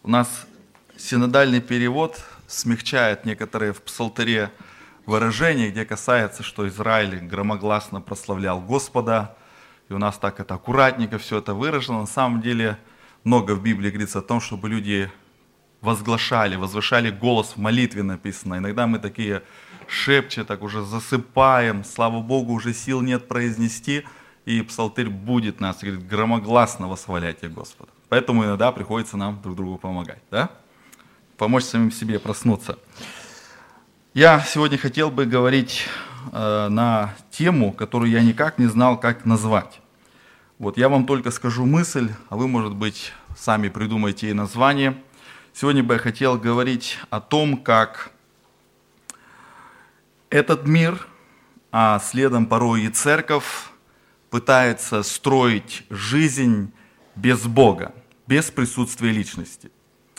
У нас синодальный перевод смягчает некоторые в псалтере выражения, где касается, что Израиль громогласно прославлял Господа, и у нас так это аккуратненько все это выражено. На самом деле много в Библии говорится о том, чтобы люди возвышали голос в молитве написано. Иногда мы такие шепча, так уже засыпаем, слава Богу, уже сил нет произнести, и псалтырь будет нас, говорит, громогласно восхваляйте Господа. Поэтому иногда приходится нам друг другу помогать, да? Помочь самим себе проснуться. Я сегодня хотел бы говорить на тему, которую я никак не знал, как назвать. Вот я вам только скажу мысль, а вы, может быть, сами придумаете и название. Сегодня бы я хотел говорить о том, как этот мир, а следом порой и церковь, пытается строить жизнь без Бога, без присутствия личности.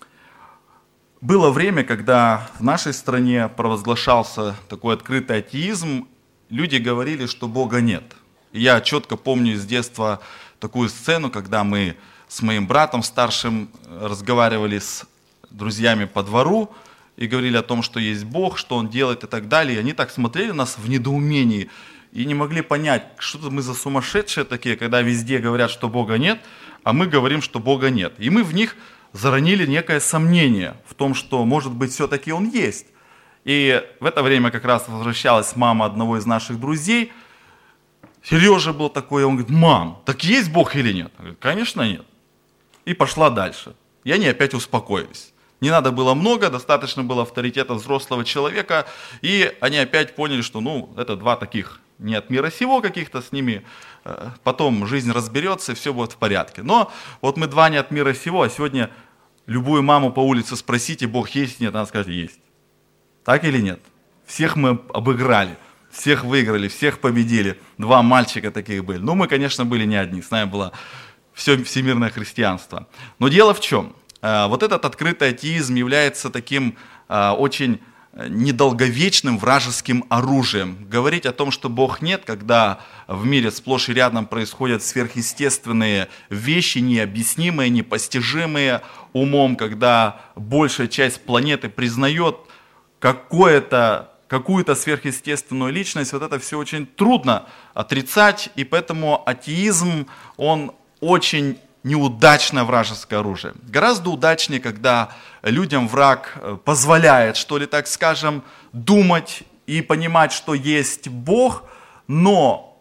Было время, когда в нашей стране провозглашался такой открытый атеизм, люди говорили, что Бога нет. И я четко помню из детства такую сцену, когда мы с моим братом старшим разговаривали с друзьями по двору и говорили о том, что есть Бог, что Он делает и так далее. И они так смотрели на нас в недоумении и не могли понять, что мы за сумасшедшие такие, когда везде говорят, что Бога нет, а мы говорим, что Бога нет. И мы в них заронили некое сомнение в том, что, может быть, все-таки Он есть. И в это время как раз возвращалась мама одного из наших друзей. Сережа был такой, он говорит: мам, так есть Бог или нет? Я говорю: конечно нет. И пошла дальше. И они опять успокоились. Не надо было много, достаточно было авторитета взрослого человека, и они опять поняли, что это два таких не от мира сего каких-то, с ними потом жизнь разберется, и все будет в порядке. Но вот мы два не от мира сего, а сегодня любую маму по улице спросите, Бог есть, нет, она скажет: есть. Так или нет? Всех мы обыграли, всех выиграли, всех победили. Два мальчика таких были. Мы, конечно, были не одни, с нами было все всемирное христианство. Но дело в чем? Вот этот открытый атеизм является таким очень недолговечным вражеским оружием. Говорить о том, что Бог нет, когда в мире сплошь и рядом происходят сверхъестественные вещи, необъяснимые, непостижимые умом, когда большая часть планеты признает какую-то сверхъестественную личность, вот это все очень трудно отрицать, и поэтому атеизм, он очень неудачное вражеское оружие. Гораздо удачнее, когда людям враг позволяет, что ли, так скажем, думать и понимать, что есть Бог, но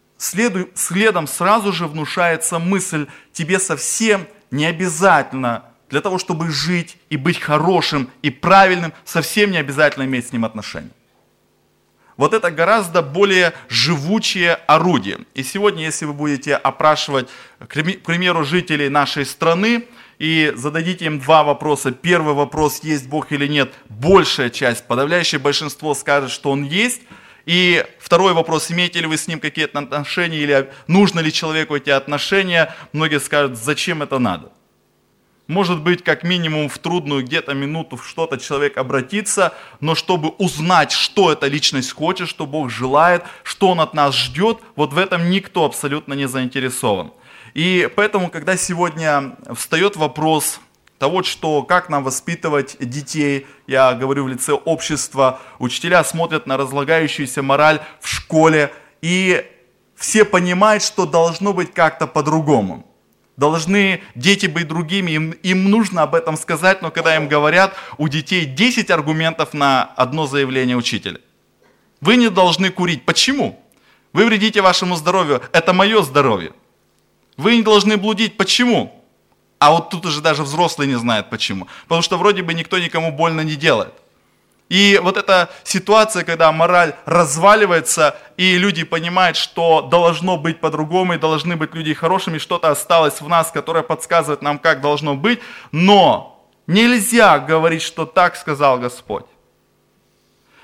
следом сразу же внушается мысль: тебе совсем не обязательно для того, чтобы жить и быть хорошим и правильным, совсем не обязательно иметь с ним отношения. Вот это гораздо более живучее орудие. И сегодня, если вы будете опрашивать, к примеру, жителей нашей страны и зададите им два вопроса. Первый вопрос: есть Бог или нет? Большая часть, подавляющее большинство скажет, что Он есть. И второй вопрос: имеете ли вы с Ним какие-то отношения или нужно ли человеку эти отношения? Многие скажут: зачем это надо? Может быть, как минимум в трудную где-то минуту в что-то человек обратится, но чтобы узнать, что эта личность хочет, что Бог желает, что Он от нас ждет, вот в этом никто абсолютно не заинтересован. И поэтому, когда сегодня встает вопрос того, что как нам воспитывать детей, я говорю в лице общества, учителя смотрят на разлагающуюся мораль в школе, и все понимают, что должно быть как-то по-другому. Должны дети быть другими, им нужно об этом сказать, но когда им говорят, у детей 10 аргументов на одно заявление учителя. Вы не должны курить. Почему? Вы вредите вашему здоровью, это мое здоровье. Вы не должны блудить. Почему? А вот тут уже даже взрослые не знают почему. Потому что вроде бы никто никому больно не делает. И вот эта ситуация, когда мораль разваливается, и люди понимают, что должно быть по-другому, и должны быть люди хорошими, что-то осталось в нас, которое подсказывает нам, как должно быть, но нельзя говорить, что так сказал Господь.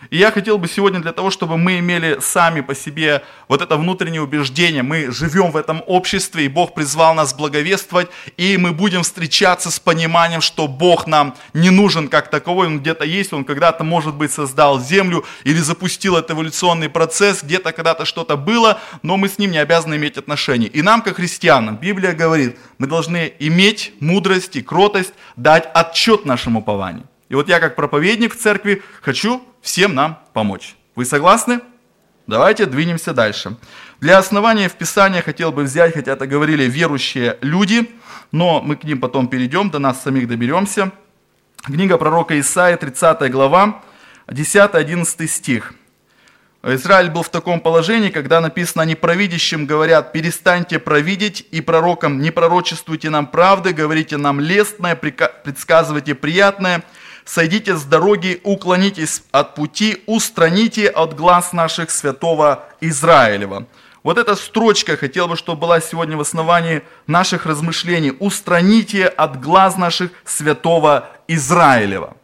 И я хотел бы сегодня для того, чтобы мы имели сами по себе вот это внутреннее убеждение. Мы живем в этом обществе, и Бог призвал нас благовествовать, и мы будем встречаться с пониманием, что Бог нам не нужен как таковой, Он где-то есть, Он когда-то, может быть, создал землю или запустил этот эволюционный процесс, где-то когда-то что-то было, но мы с Ним не обязаны иметь отношений. И нам, как христианам, Библия говорит, мы должны иметь мудрость и кротость, дать отчет нашему упованию. И вот я, как проповедник в церкви, хочу всем нам помочь. Вы согласны? Давайте двинемся дальше. Для основания в Писании хотел бы взять, хотя это говорили верующие люди, но мы к ним потом перейдем, до нас самих доберемся. Книга пророка Исаии, 30 глава, 10-11 стих. Израиль был в таком положении, когда написано: «Они провидящим говорят: перестаньте провидеть, и пророкам: не пророчествуйте нам правды, говорите нам лестное, предсказывайте приятное. Сойдите с дороги, уклонитесь от пути, устраните от глаз наших святого Израилева». Вот эта строчка, хотел бы, чтобы была сегодня в основании наших размышлений. «Устраните от глаз наших святого Израилева».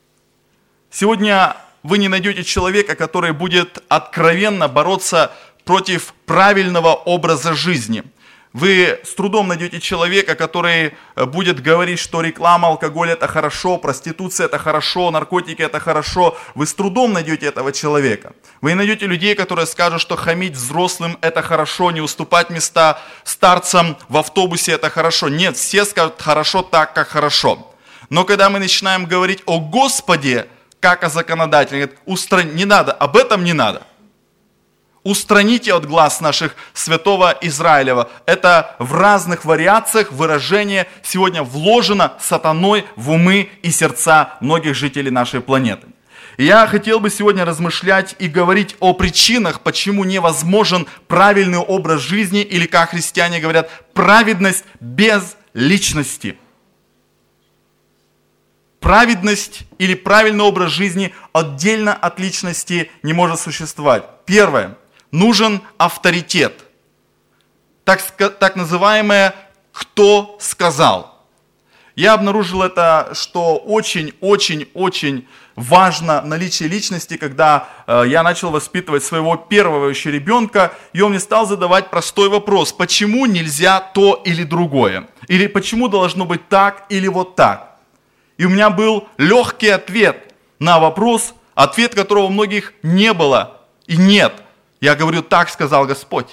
Сегодня вы не найдете человека, который будет откровенно бороться против правильного образа жизни. Вы с трудом найдете человека, который будет говорить, что реклама алкоголя это хорошо, проституция это хорошо, наркотики это хорошо. Вы с трудом найдете этого человека. Вы найдете людей, которые скажут, что хамить взрослым это хорошо, не уступать места старцам в автобусе это хорошо. Нет, все скажут хорошо так, как хорошо. Но когда мы начинаем говорить о Господе, как о законодателе, говорит, не надо, об этом не надо. «Устраните от глаз наших святого Израилева». Это в разных вариациях выражение сегодня вложено сатаной в умы и сердца многих жителей нашей планеты. И я хотел бы сегодня размышлять и говорить о причинах, почему невозможен правильный образ жизни, или, как христиане говорят, праведность без личности. Праведность или правильный образ жизни отдельно от личности не может существовать. Первое. Нужен авторитет. Так называемое «кто сказал». Я обнаружил это, что очень-очень-очень важно наличие личности, когда я начал воспитывать своего первого еще ребенка, и он мне стал задавать простой вопрос: почему нельзя то или другое? Или почему должно быть так или вот так? И у меня был легкий ответ на вопрос, ответ которого у многих не было и нет. Я говорю: так сказал Господь.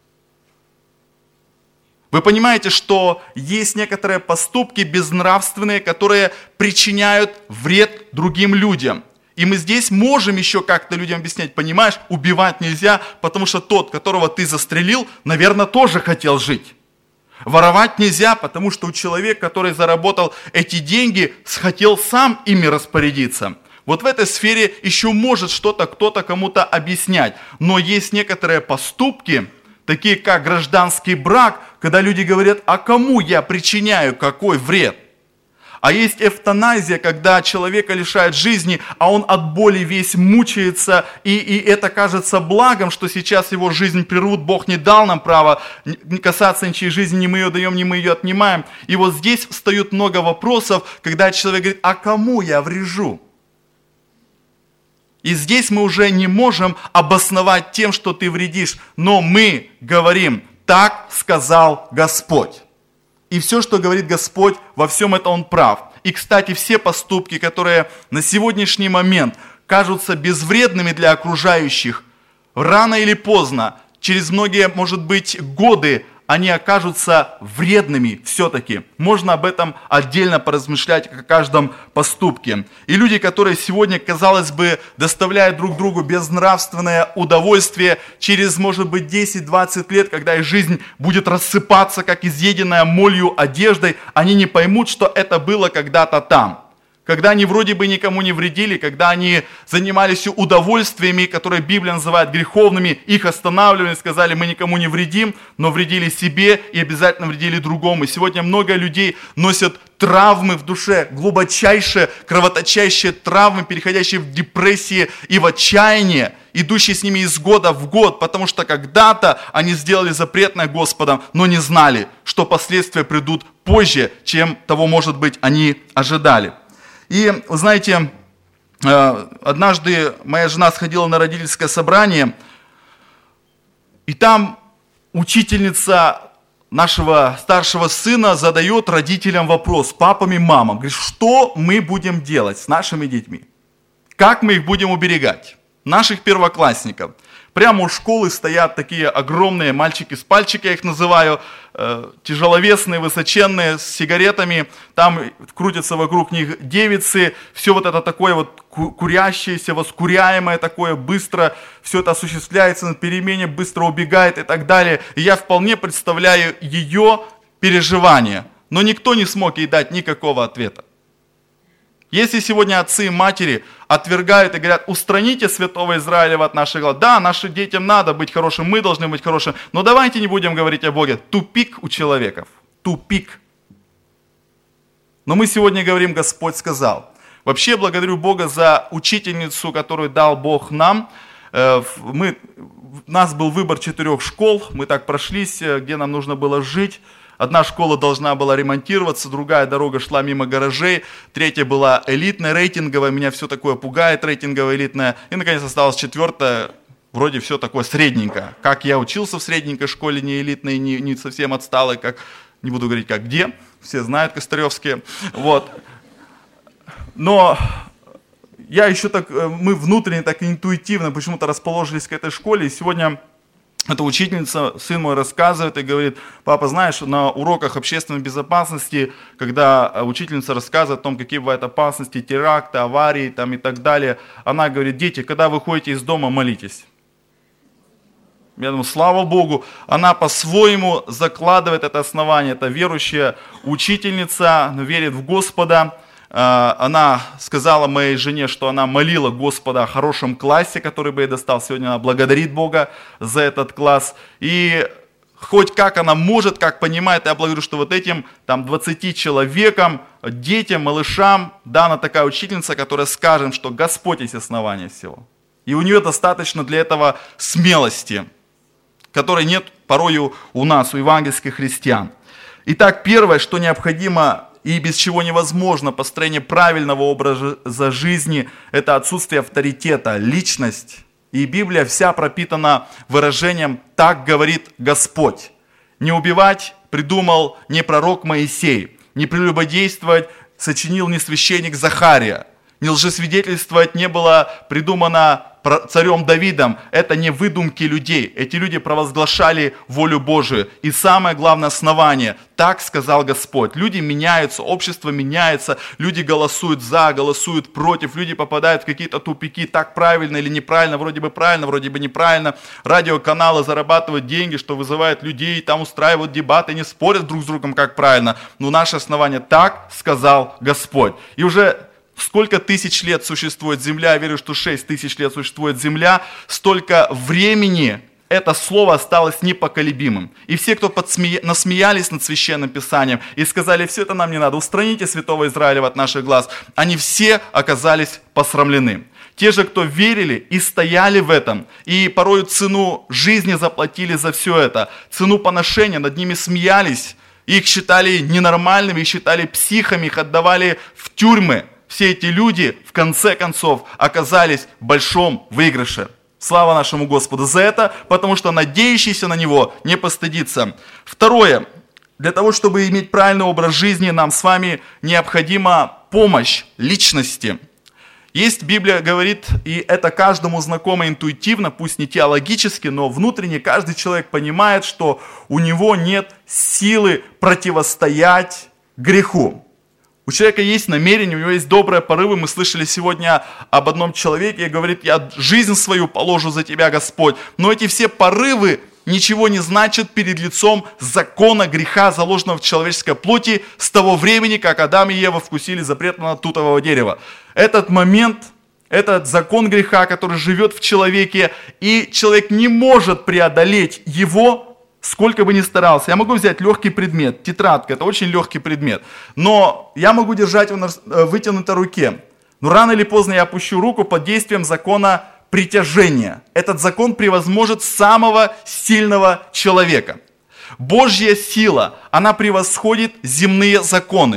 Вы понимаете, что есть некоторые поступки безнравственные, которые причиняют вред другим людям. И мы здесь можем еще как-то людям объяснять: понимаешь, убивать нельзя, потому что тот, которого ты застрелил, наверное, тоже хотел жить. Воровать нельзя, потому что у человека, который заработал эти деньги, хотел сам ими распорядиться. Вот в этой сфере еще может что-то кто-то кому-то объяснять. Но есть некоторые поступки, такие как гражданский брак, когда люди говорят: а кому я причиняю какой вред? А есть эвтаназия, когда человека лишают жизни, а он от боли весь мучается, и это кажется благом, что сейчас его жизнь прервут. Бог не дал нам права касаться ничьей жизни, ни мы ее даем, ни мы ее отнимаем. И вот здесь встает много вопросов, когда человек говорит: а кому я врежу? И здесь мы уже не можем обосновать тем, что ты вредишь, но мы говорим: так сказал Господь. И все, что говорит Господь, во всем это Он прав. И, кстати, все поступки, которые на сегодняшний момент кажутся безвредными для окружающих, рано или поздно, через многие, может быть, годы, они окажутся вредными все-таки. Можно об этом отдельно поразмышлять, о каждом поступке. И люди, которые сегодня, казалось бы, доставляют друг другу безнравственное удовольствие, через, может быть, 10-20 лет, когда их жизнь будет рассыпаться, как изъеденная молью одеждой, они не поймут, что это было когда-то там. Когда они вроде бы никому не вредили, когда они занимались удовольствиями, которые Библия называет греховными, их останавливали, сказали: мы никому не вредим, но вредили себе и обязательно вредили другому. И сегодня много людей носят травмы в душе, глубочайшие, кровоточащие травмы, переходящие в депрессии и в отчаяние, идущие с ними из года в год, потому что когда-то они сделали запретное Господом, но не знали, что последствия придут позже, чем того, может быть, они ожидали. И, знаете, однажды моя жена сходила на родительское собрание, и там учительница нашего старшего сына задает родителям вопрос, папам и мамам, говорит, что мы будем делать с нашими детьми? Как мы их будем уберегать? Наших первоклассников. Прямо у школы стоят такие огромные мальчики с пальчика, я их называю, тяжеловесные, высоченные, с сигаретами. Там крутятся вокруг них девицы. Все вот это такое вот курящееся, воскуряемое такое, быстро все это осуществляется на перемене, быстро убегает и так далее. И я вполне представляю ее переживания. Но никто не смог ей дать никакого ответа. Если сегодня отцы и матери отвергают и говорят, устраните святого Израилева от наших глаз. Да, нашим детям надо быть хорошим, мы должны быть хорошими, но давайте не будем говорить о Боге. Тупик у человеков. Тупик. Но мы сегодня говорим, Господь сказал. Вообще благодарю Бога за учительницу, которую дал Бог нам. У нас был выбор 4 школ, мы так прошлись, где нам нужно было жить. Одна школа должна была ремонтироваться, другая дорога шла мимо гаражей, третья была элитная, рейтинговая, меня все такое пугает, рейтинговая, элитная. И, наконец, осталась 4-я, вроде все такое средненькое. Как я учился в средненькой школе, не элитной, не совсем отсталой, как, не буду говорить, как где, все знают, костаревские. Вот. Но я еще так, мы внутренне так интуитивно почему-то расположились к этой школе, и сегодня... Эта учительница, сын мой рассказывает и говорит, папа, знаешь, на уроках общественной безопасности, когда учительница рассказывает о том, какие бывают опасности, теракты, аварии там, и так далее, она говорит, дети, когда вы ходите из дома, молитесь. Я думаю, слава Богу, она по-своему закладывает это основание, это верующая учительница, верит в Господа. Она сказала моей жене, что она молила Господа о хорошем классе, который бы ей достал. Сегодня она благодарит Бога за этот класс. И хоть как она может, как понимает, я благодарю, что вот этим там 20 человекам, детям, малышам, дана такая учительница, которая скажет, что Господь есть основание всего. И у нее достаточно для этого смелости, которой нет порою у нас, у евангельских христиан. Итак, первое, что необходимо и без чего невозможно построение правильного образа жизни, это отсутствие авторитета, личность. И Библия вся пропитана выражением «так говорит Господь». Не убивать придумал не пророк Моисей, не прелюбодействовать сочинил не священник Захария, не лжесвидетельствовать не было придумано царем Давидом. Это не выдумки людей. Эти люди провозглашали волю Божию. И самое главное основание. Так сказал Господь. Люди меняются, общество меняется, люди голосуют за, голосуют против, люди попадают в какие-то тупики. Так правильно или неправильно, вроде бы неправильно. Радиоканалы зарабатывают деньги, что вызывает людей, там устраивают дебаты, не спорят друг с другом, как правильно. Но наше основание. Так сказал Господь. И уже... Сколько тысяч лет существует Земля, я верю, что 6 тысяч лет существует Земля, столько времени это слово осталось непоколебимым. И все, кто насмеялись над Священным Писанием и сказали, все это нам не надо, устраните святого Израилева от наших глаз, они все оказались посрамлены. Те же, кто верили и стояли в этом, и порою цену жизни заплатили за все это, цену поношения, над ними смеялись, их считали ненормальными, их считали психами, их отдавали в тюрьмы. Все эти люди, в конце концов, оказались в большом выигрыше. Слава нашему Господу за это, потому что надеющийся на Него не постыдится. Второе. Для того, чтобы иметь правильный образ жизни, нам с вами необходима помощь личности. Есть, Библия говорит, и это каждому знакомо интуитивно, пусть не теологически, но внутренне каждый человек понимает, что у него нет силы противостоять греху. У человека есть намерение, у него есть добрые порывы. Мы слышали сегодня об одном человеке, говорит, я жизнь свою положу за тебя, Господь. Но эти все порывы ничего не значат перед лицом закона греха, заложенного в человеческой плоти с того времени, как Адам и Ева вкусили запретного тутового дерева. Этот момент, этот закон греха, который живет в человеке, и человек не может преодолеть его, сколько бы ни старался. Я могу взять легкий предмет, тетрадка, это очень легкий предмет, но я могу держать его на вытянутой руке. Но рано или поздно я опущу руку под действием закона притяжения. Этот закон превозможет самого сильного человека. Божья сила, она превосходит земные законы.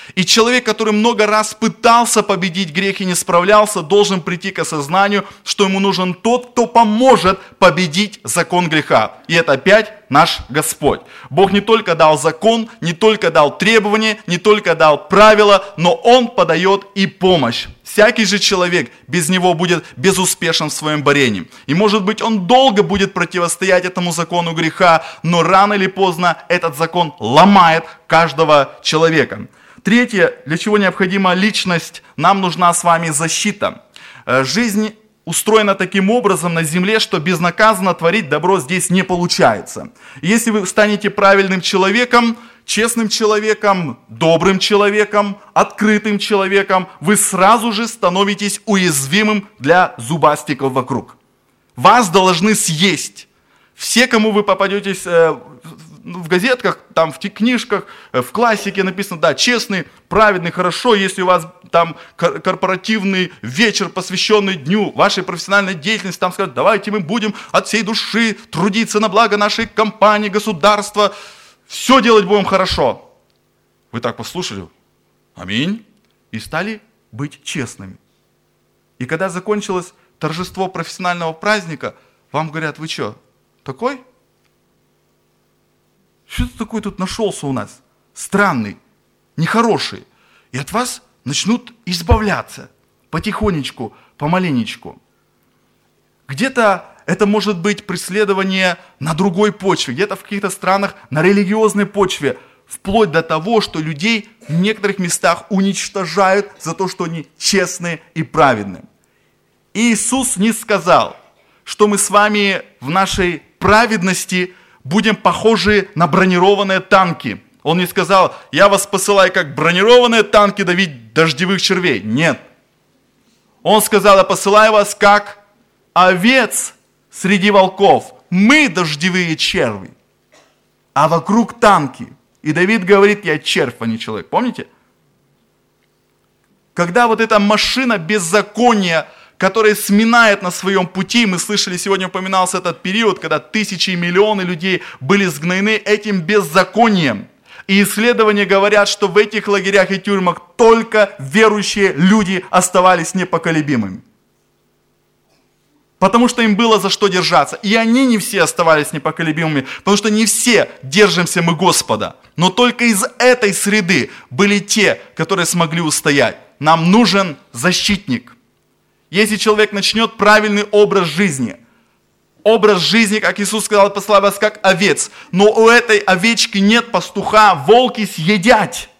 И человек, который много раз пытался победить грех и не справлялся, должен прийти к осознанию, что ему нужен тот, кто поможет победить закон греха. И это опять наш Господь. Бог не только дал закон, не только дал требования, не только дал правила, но Он подает и помощь. Всякий же человек без Него будет безуспешен в своем борении. И может быть он долго будет противостоять этому закону греха, но рано или поздно этот закон ломает каждого человека. Третье, для чего необходима личность, нам нужна с вами защита. Жизнь устроена таким образом на земле, что безнаказанно творить добро здесь не получается. Если вы станете правильным человеком, честным человеком, добрым человеком, открытым человеком, вы сразу же становитесь уязвимым для зубастиков вокруг. Вас должны съесть. Все, кому вы попадетесь в газетках, там, в книжках, в классике написано, да, честный, праведный, хорошо, если у вас там корпоративный вечер, посвященный дню вашей профессиональной деятельности, там скажут, давайте мы будем от всей души трудиться на благо нашей компании, государства, все делать будем хорошо. Вы так послушали? Аминь. И стали быть честными. И когда закончилось торжество профессионального праздника, вам говорят, вы что, такой? Что ты такой тут нашелся у нас? Странный, нехороший. И от вас начнут избавляться потихонечку, помаленечку. Где-то это может быть преследование на другой почве, где-то в каких-то странах на религиозной почве, вплоть до того, что людей в некоторых местах уничтожают за то, что они честные и праведные. И Иисус не сказал, что мы с вами в нашей праведности будем похожи на бронированные танки. Он не сказал, я вас посылаю как бронированные танки давить дождевых червей. Нет. Он сказал, я посылаю вас как овец среди волков. Мы дождевые черви, а вокруг танки. И Давид говорит, я червь, а не человек. Помните? Когда вот эта машина беззакония, которая сминает на своем пути, мы слышали, сегодня упоминался этот период, когда тысячи и миллионы людей были сгнаны этим беззаконием. И исследования говорят, что в этих лагерях и тюрьмах только верующие люди оставались непоколебимыми. Потому что им было за что держаться. И они не все оставались непоколебимыми, потому что не все держимся мы Господа. Но только из этой среды были те, которые смогли устоять. Нам нужен защитник. Если человек начнет правильный образ жизни, как Иисус сказал, послал вас как овец, но у этой овечки нет пастуха, волки съедят.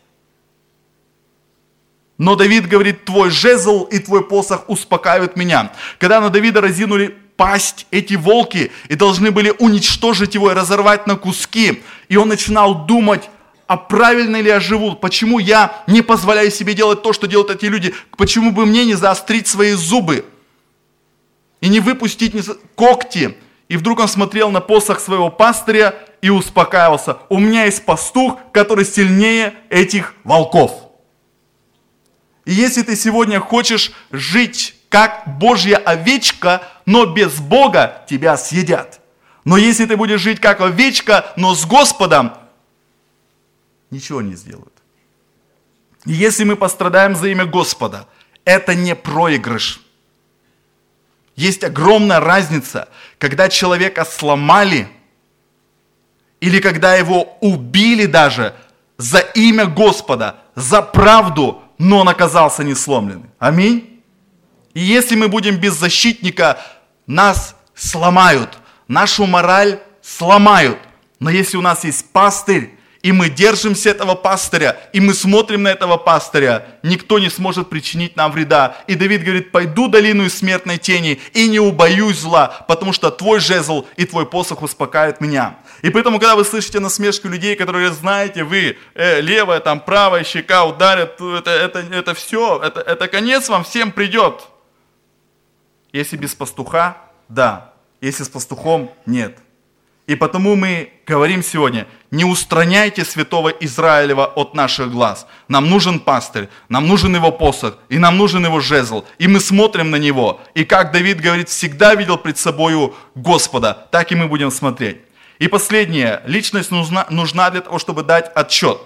Но Давид говорит, твой жезл и твой посох успокаивают меня. Когда на Давида разинули пасть эти волки и должны были уничтожить его и разорвать на куски, и он начинал думать, а правильно ли я живу? Почему я не позволяю себе делать то, что делают эти люди? Почему бы мне не заострить свои зубы? И не выпустить когти? И вдруг он смотрел на посох своего пастыря и успокаивался. У меня есть пастух, который сильнее этих волков. И если ты сегодня хочешь жить как Божья овечка, но без Бога, тебя съедят. Но если ты будешь жить как овечка, но с Господом, ничего не сделают. И если мы пострадаем за имя Господа, это не проигрыш. Есть огромная разница, когда человека сломали, или когда его убили даже за имя Господа, за правду, но он оказался не сломленный. Аминь. И если мы будем без защитника, нас сломают, нашу мораль сломают. Но если у нас есть пастырь, и мы держимся этого пастыря, и мы смотрим на этого пастыря, никто не сможет причинить нам вреда. И Давид говорит, пойду долину из смертной тени, и не убоюсь зла, потому что твой жезл и твой посох успокаивают меня. И поэтому, когда вы слышите насмешку людей, которые говорят, знаете, вы левая, там правая щека ударят, это все, это конец вам всем придет. Если без пастуха, да. Если с пастухом, нет. И потому мы говорим сегодня, не устраняйте святого Израилева от наших глаз. Нам нужен пастырь, нам нужен его посох, и нам нужен его жезл. И мы смотрим на него. И как Давид говорит, всегда видел пред собою Господа, так и мы будем смотреть. И последнее, личность нужна для того, чтобы дать отчет.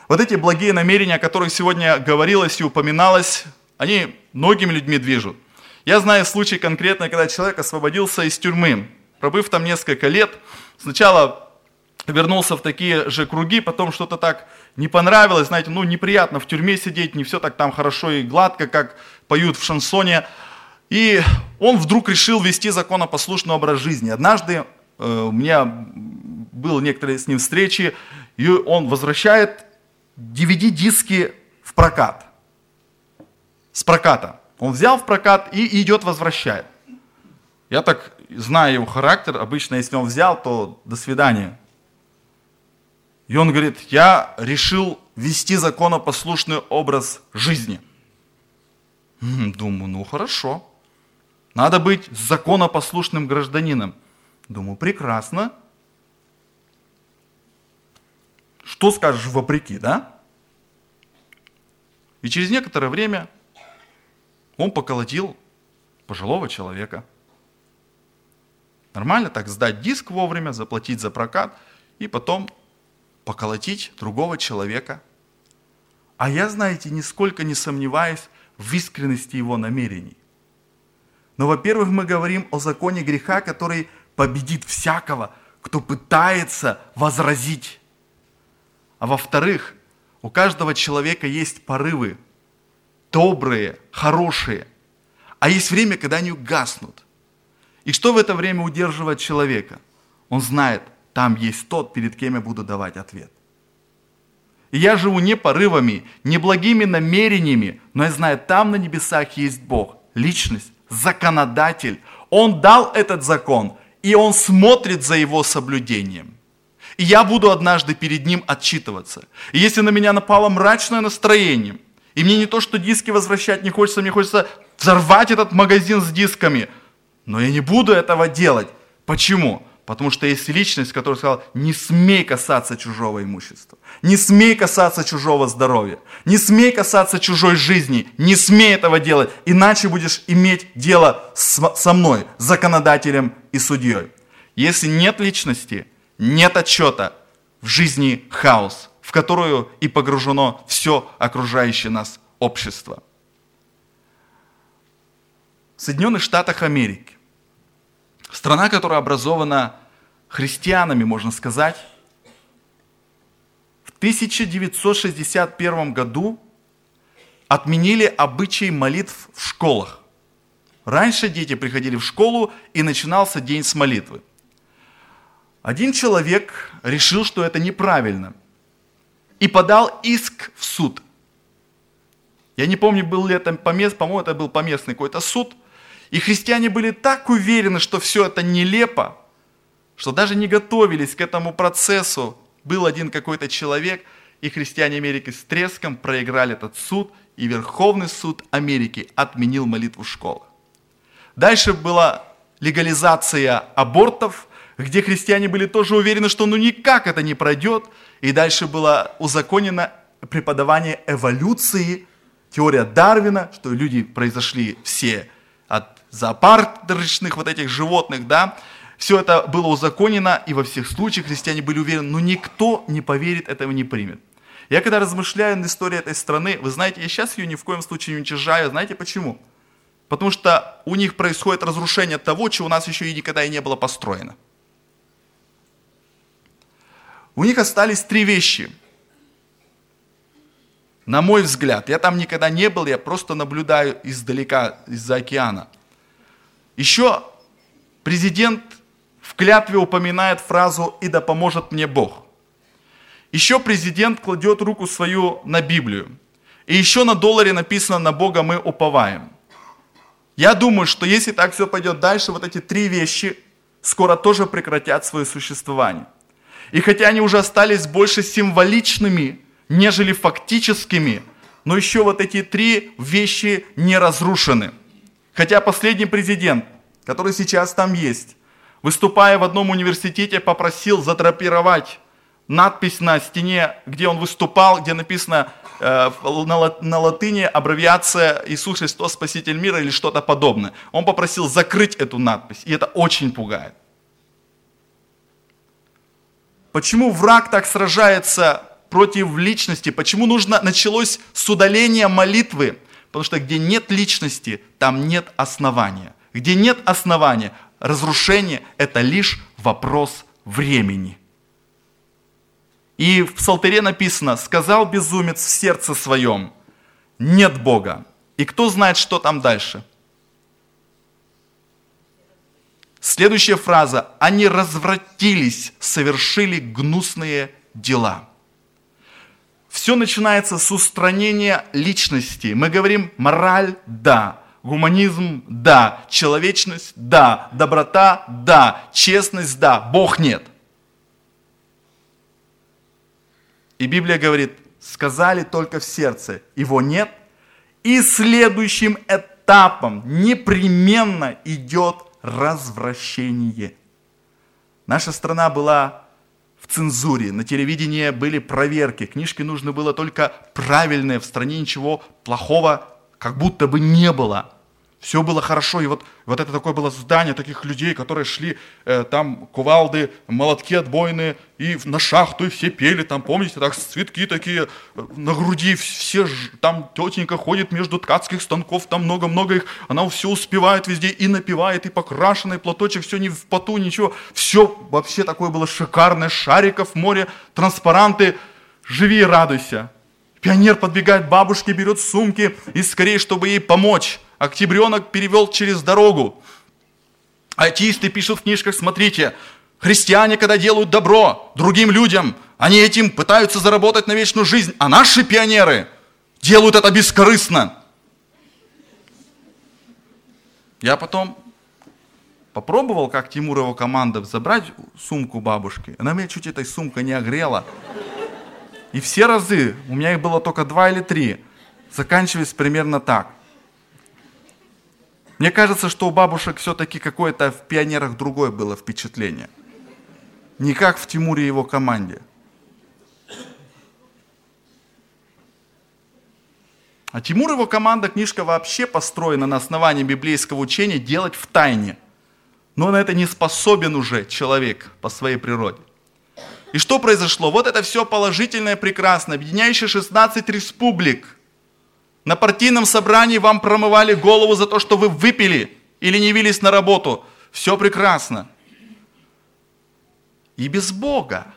Вот эти благие намерения, о которых сегодня говорилось и упоминалось, они многими людьми движут. Я знаю случай конкретно, когда человек освободился из тюрьмы, пробыв там несколько лет, сначала вернулся в такие же круги, потом что-то так не понравилось, знаете, неприятно в тюрьме сидеть, не все так там хорошо и гладко, как поют в шансоне. И он вдруг решил вести законопослушный образ жизни. Однажды у меня были некоторые с ним встречи, и он возвращает DVD-диски в прокат. С проката. Он взял в прокат и идет возвращает. Я так знаю его характер, обычно если он взял, то до свидания. И он говорит, я решил вести законопослушный образ жизни. Думаю, хорошо. Надо быть законопослушным гражданином. Думаю, прекрасно. Что скажешь вопреки, да? И через некоторое время он поколотил пожилого человека. Нормально так сдать диск вовремя, заплатить за прокат и потом поколотить другого человека. А я, знаете, нисколько не сомневаюсь в искренности его намерений. Но, во-первых, мы говорим о законе греха, который победит всякого, кто пытается возразить. А во-вторых, у каждого человека есть порывы, добрые, хорошие, а есть время, когда они гаснут. И что в это время удерживает человека? Он знает, там есть тот, перед кем я буду давать ответ. И я живу не порывами, не благими намерениями, но я знаю, там на небесах есть Бог, личность, законодатель. Он дал этот закон, и Он смотрит за его соблюдением. И я буду однажды перед Ним отчитываться. И если на меня напало мрачное настроение, и мне не то, что диски возвращать не хочется, мне хочется взорвать этот магазин с дисками, но я не буду этого делать. Почему? Потому что есть личность, которая сказала, не смей касаться чужого имущества, не смей касаться чужого здоровья, не смей касаться чужой жизни, не смей этого делать, иначе будешь иметь дело со мной, законодателем и судьей. Если нет личности, нет отчета, в жизни хаос, в которую и погружено все окружающее нас общество. В Соединенных Штатах Америки, страна, которая образована христианами, можно сказать, в 1961 году отменили обычай молитв в школах. Раньше дети приходили в школу, и начинался день с молитвы. Один человек решил, что это неправильно, и подал иск в суд. Я не помню, был ли это по-моему, это был поместный какой-то суд. И христиане были так уверены, что все это нелепо, что даже не готовились к этому процессу. Был один какой-то человек, и христиане Америки с треском проиграли этот суд, и Верховный суд Америки отменил молитву в школах. Дальше была легализация абортов, где христиане были тоже уверены, что никак это не пройдет. И дальше было узаконено преподавание эволюции, теория Дарвина, что люди произошли все от зоопарковых вот этих животных, да. Все это было узаконено, и во всех случаях христиане были уверены, но никто не поверит, этого не примет. Я когда размышляю над историей этой страны, вы знаете, я сейчас ее ни в коем случае не уничтожаю, знаете почему? Потому что у них происходит разрушение того, чего у нас еще и никогда и не было построено. У них остались три вещи. На мой взгляд, я там никогда не был, я просто наблюдаю издалека, из-за океана. Еще президент в клятве упоминает фразу «И да поможет мне Бог». Еще президент кладет руку свою на Библию. И еще на долларе написано «На Бога мы уповаем». Я думаю, что если так все пойдет дальше, вот эти три вещи скоро тоже прекратят свое существование. И хотя они уже остались больше символичными, нежели фактическими, но еще вот эти три вещи не разрушены. Хотя последний президент, который сейчас там есть, выступая в одном университете, попросил задрапировать надпись на стене, где он выступал, где написано на латыни аббревиация «Иисус Христос, Спаситель мира» или что-то подобное. Он попросил закрыть эту надпись, и это очень пугает. Почему враг так сражается против личности. Почему началось с удаления молитвы? Потому что где нет личности, там нет основания. Где нет основания, разрушение – это лишь вопрос времени. И в Псалтире написано: «Сказал безумец в сердце своем, нет Бога». И кто знает, что там дальше? Следующая фраза: «Они развратились, совершили гнусные дела». Все начинается с устранения личности. Мы говорим: мораль – да, гуманизм – да, человечность – да, доброта – да, честность – да, Бог – нет. И Библия говорит: сказали только в сердце, его нет. И следующим этапом непременно идет развращение. Наша страна была в цензуре, на телевидении были проверки, книжки нужно было только правильные, в стране ничего плохого как будто бы не было. Все было хорошо, и вот это такое было здание таких людей, которые шли, там кувалды, молотки отбойные, и на шахту, и все пели, там, помните, так, цветки такие на груди, все, там тетенька ходит между ткацких станков, там много-много их, она все успевает везде, и напевает, и покрашенный платочек, все не в поту, ничего, все вообще такое было шикарное, шариков, море, транспаранты, живи и радуйся. Пионер подбегает к бабушке, берет сумки, и скорее, чтобы ей помочь. Октябренок перевел через дорогу. Атеисты пишут в книжках: смотрите, христиане, когда делают добро другим людям, они этим пытаются заработать на вечную жизнь, а наши пионеры делают это бескорыстно. Я потом попробовал, как Тимур и его команда, забрать сумку бабушки. Она меня чуть этой сумкой не огрела. И все разы, у меня их было только 2 или 3, заканчивались примерно так. Мне кажется, что у бабушек все-таки какое-то в пионерах другое было впечатление. Не как в Тимуре и его команде. А Тимур и его команда, книжка вообще построена на основании библейского учения делать в тайне. Но на это не способен уже человек по своей природе. И что произошло? Вот это все положительное, прекрасно, объединяющее 16 республик. На партийном собрании вам промывали голову за то, что вы выпили или не явились на работу. Все прекрасно. И без Бога.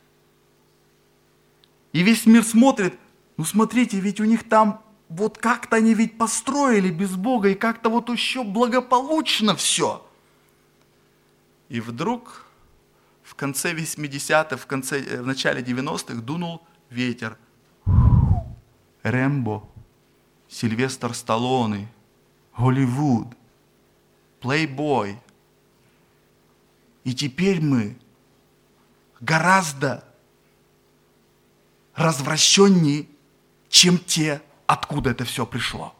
И весь мир смотрит: ну смотрите, ведь у них там вот как-то они ведь построили без Бога, и как-то вот еще благополучно все. И вдруг в конце 80-х, в начале 90-х дунул ветер. Рэмбо, Сильвестр Сталлоне, Голливуд, Плейбой. И теперь мы гораздо развращеннее, чем те, откуда это все пришло.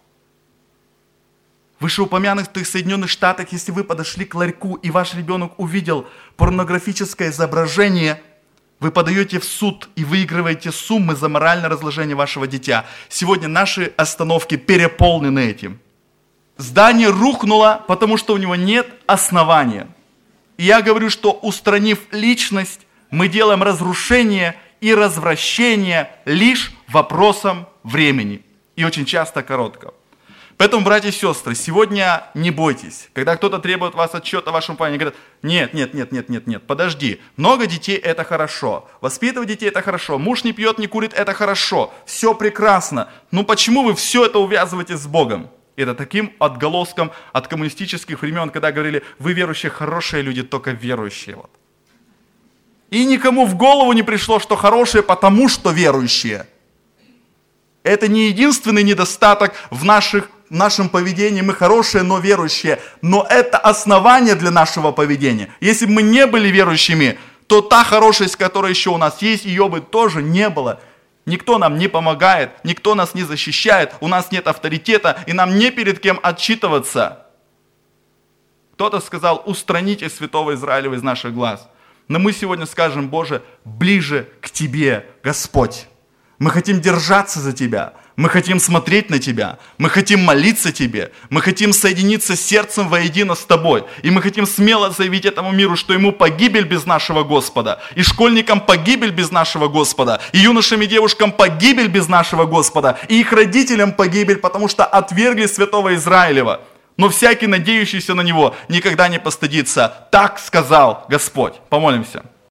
В вышеупомянутых Соединенных Штатах, если вы подошли к ларьку, и ваш ребенок увидел порнографическое изображение, вы подаете в суд и выигрываете суммы за моральное разложение вашего дитя. Сегодня наши остановки переполнены этим. Здание рухнуло, потому что у него нет основания. И я говорю, что устранив личность, мы делаем разрушение и развращение лишь вопросом времени. И очень часто короткого. Поэтому, братья и сестры, сегодня не бойтесь. Когда кто-то требует вас отчета о вашем плане, говорят: нет, подожди. Много детей – это хорошо. Воспитывать детей – это хорошо. Муж не пьет, не курит – это хорошо. Все прекрасно. Ну почему вы все это увязываете с Богом? Это таким отголоском от коммунистических времен, когда говорили: вы верующие, хорошие люди, только верующие. Вот. И никому в голову не пришло, что хорошие, потому что верующие. Это не единственный недостаток в нашем поведении. Мы хорошие, но верующие. Но это основание для нашего поведения. Если бы мы не были верующими, то та хорошесть, которая еще у нас есть, ее бы тоже не было. Никто нам не помогает, никто нас не защищает, у нас нет авторитета, и нам не перед кем отчитываться. Кто-то сказал: устраните святого Израилева из наших глаз. Но мы сегодня скажем: Боже, ближе к Тебе, Господь. Мы хотим держаться за Тебя. Мы хотим смотреть на Тебя. Мы хотим молиться Тебе. Мы хотим соединиться сердцем воедино с Тобой. И мы хотим смело заявить этому миру, что ему погибель без нашего Господа. И школьникам погибель без нашего Господа. И юношам и девушкам погибель без нашего Господа. И их родителям погибель, потому что отвергли святого Израилева. Но всякий, надеющийся на Него, никогда не постыдится. Так сказал Господь. Помолимся.